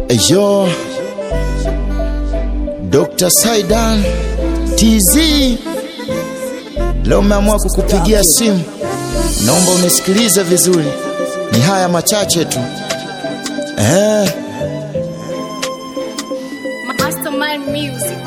Eyo Dr. Saidan TZ, leo meamua kukupigia simu. Naomba unisikilize vizuri, ni haya machache tu. Mastermind Music.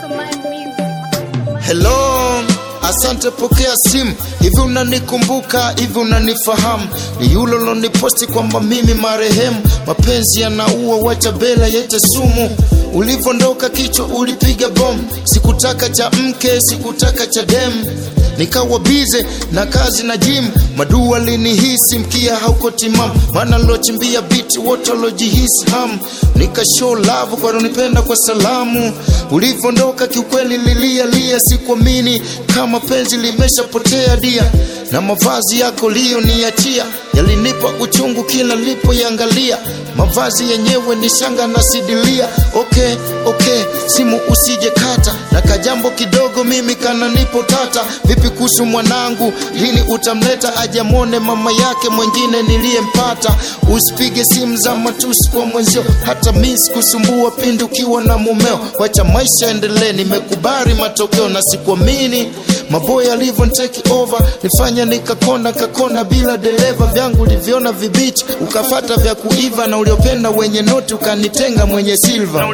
Hello, asante, pokea simu. Hivi unanikumbuka, hivi unanifahamu? Ni yule uloniposti kwamba mimi marehemu. Mapenzi yanaua, wacha bela yete sumu. Ulivondoka kichwa ulipiga bomu. Sikutaka cha mke, sikutaka cha demu. Nikawa bize na kazi na gym. Madua linihisi mkia hauko timamu. Mana lochimbia biti wote lojihisi hamu. Nika show love kwa unipenda kwa salamu. Ulivondoka kiukweli lilia sikuamini kama penzi limeshapotea dia. Na mavazi yako lio niachia yalinipa uchungu kila lipo yangalia. Mavazi yenyewe ni shanga na sidilia. Okay, simu usije kata. Na kajambo kidogo mimi kana nipo tata. Vipi kuhusu mwanangu, lini utamleta ajamone mama yake mwengine niliyempata? Usipige simu za matusi kwa mwenzio, hata mimi kusumbua pindi ukiwa na mumeo. Wacha maisha endelee, nimekubali matokeo na sikuamini maboya alivyo take over. Nifanya nikakona bila dereva. Vyangu uliviona vibichi ukafata vya kuiva. Na uliopenda wenye noti ukanitenga mwenye silver.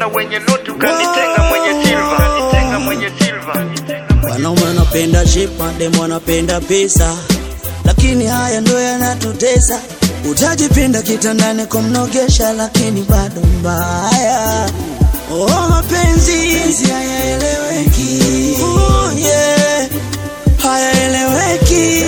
Wanaume wanapenda shipa, demo wanapenda pesa, lakini haya ndo yanatutesa. Utajipinda kitandani kumnogesha, lakini bado mbaya. Mapenzi hayaeleweki. Yeah, hayaeleweki.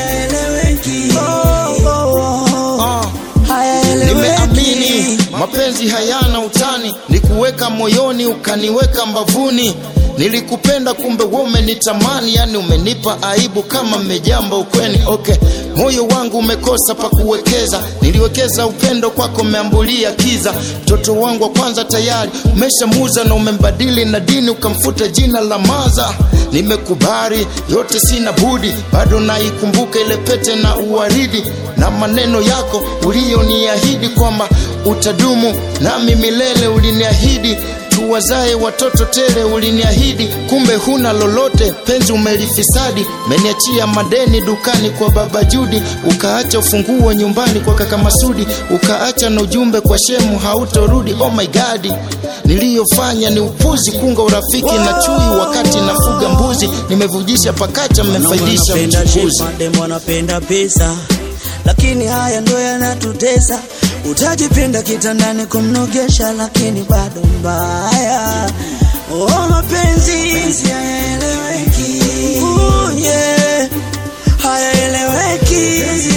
Nimeamini mapenzi hayana utani. Nikuweka moyoni ukaniweka mbavuni. Nilikupenda kumbe wewe umenitamani. Yani umenipa aibu kama mmejamba ukweni. Moyo wangu umekosa pa kuwekeza. Niliwekeza upendo kwako umeambulia kiza. Mtoto wangu wa kwanza tayari umeshamuza. Na umembadili na dini ukamfuta jina la maza. Nimekubali yote sina budi. Bado naikumbuka ile pete na uwaridi. Na maneno yako ulioniahidi kwamba utadumu nami milele. Uliniahidi tuwazae watoto tele, uliniahidi. Kumbe huna lolote, penzi umelifisadi. Meniachia madeni dukani kwa baba Judi. Ukaacha ufunguo nyumbani kwa kaka Masudi. Ukaacha na ujumbe kwa shemu hautorudi. Oh my God, niliyofanya ni upuzi. Kunga urafiki na chui wakati nafuga mbuzi. Nimevujisha pakacha mmefaidisha mchukuzi. Demo wanapenda pesa, lakini haya ndo yanatutesa. Utajipinda kitandani kumnogesha, lakini bado mbaya. Mapenzi hayaeleweki. Yeah, hayaeleweki.